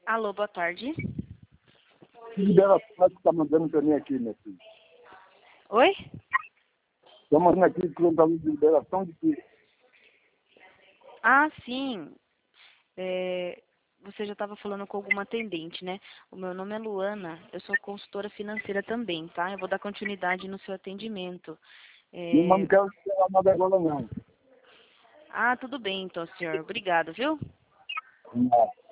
Alô, boa tarde. Que liberação que está mandando para mim aqui, minha filha? Oi? Estou mandando aqui de liberação de que Ah, sim. Você já estava falando com alguma atendente, né? O meu nome é Luana, eu sou consultora financeira também, tá? Eu vou dar continuidade no seu atendimento. não quero falar nada agora, não. Ah, tudo bem então, senhor. Obrigado, viu? Não.